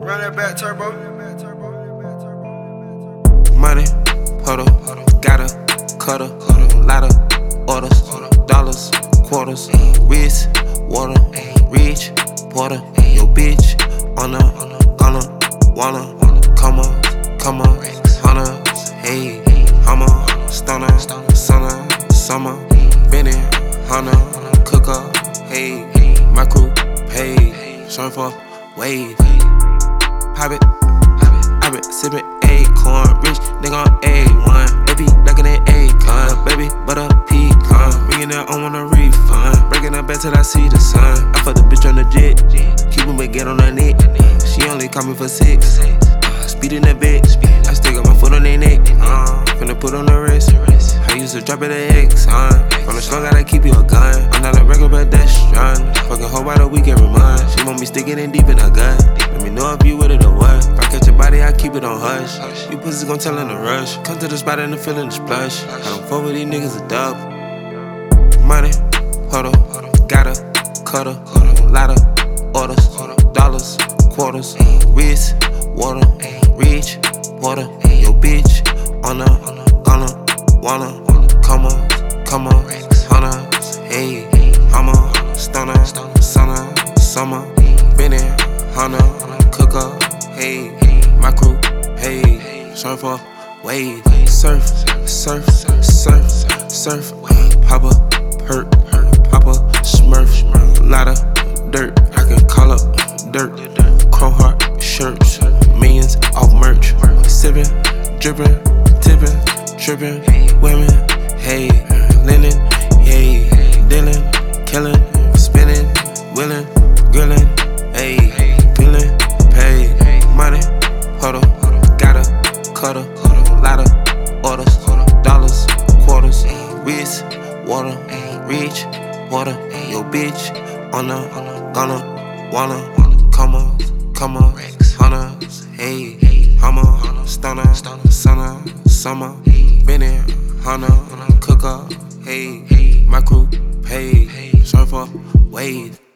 Run that back turbo. Money, puddle, got a cutter, lot of orders, dollars, quarters, wrist, water, rich, porter, yo bitch, on the, gonna, wanna, come on, hunters, hey, hummer, stunner, summer, Benny, hunter, cooker, hey, my crew, pay, surfer, wave, pop it, I been sippin' acorn, rich nigga on A1, baby blacker than Akon, baby butter pecan, bringing that on a refund, breaking up back till I see the sun. I fuck the bitch on the jet, keep him back, get on her neck. She only call me for 6, speeding that bitch. I stick up my foot on their neck, finna put on the wrist. I used to drop it at X, from the slug gotta keep you a gun. I'm not a regular pedestrian, fucking hoe by the week every month. She want me sticking in deep in her gut. Let me know if you with it or what. If I catch your body, I keep it on hush. You pussies gon' tell in the rush. Come to the spot and the feeling the splash. I don't fuck with these niggas a dub. Money, huddle, got a cutter, lot of orders, dollars, quarters, wrist, water, rich, porter, yo bitch, on the, gonna, wanna, come on, hunters, hey, hummer, stunner, summer, Benny, hunter, cooker, hey, my crew, hey, surfer, wave, surf, papa, perk, papa, smurf, lot of dirt, I can call up dirt, chrome heart shirts, millions off merch, sippin', drippin', tippin', trippin', women, hey, linen, hey, dealing, killing, spinning, willing, grilling, hey, feeling, pay, money, huddle, got a cutter, lot of orders, dollars, quarters, wrist, water, rich, water, yo bitch, on the, gonna, wanna, come on, hunters, hey, hummer, stunner, summer, Benny, hunter, cooker, hey, my crew, pay, surfer, wave.